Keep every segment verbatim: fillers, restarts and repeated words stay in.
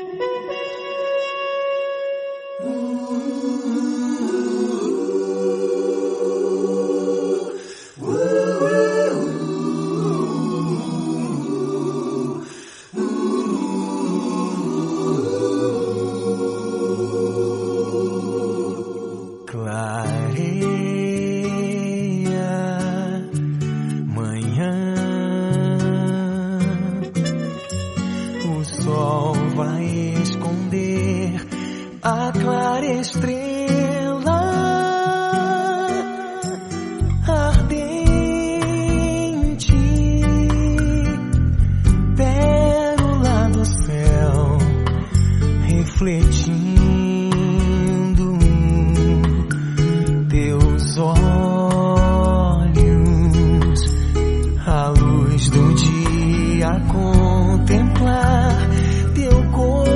A clara estrela ardente, pérola do céu, refletindo teus olhos, a luz do dia a contemplar teu corpo.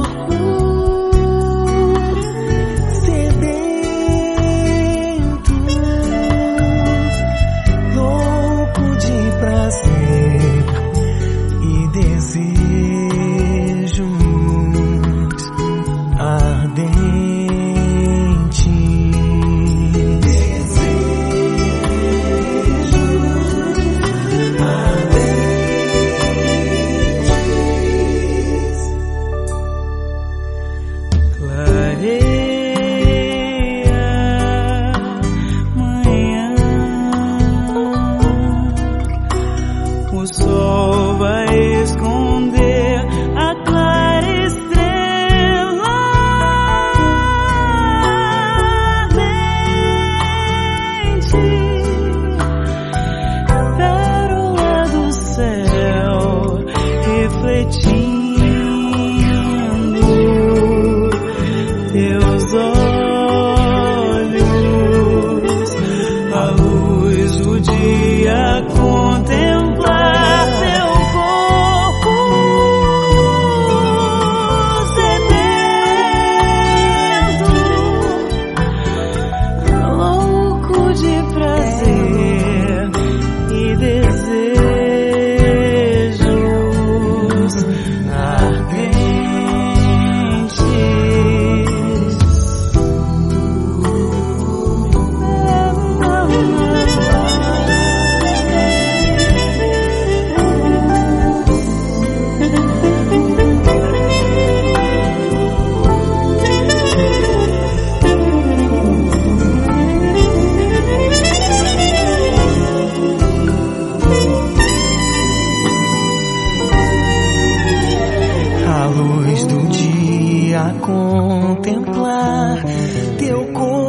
O sol vai esconder a clara estrela ardente, pérola do céu, refletindo teus olhos, a luz do dia contemplar. A luz do dia a contemplar teu corpo.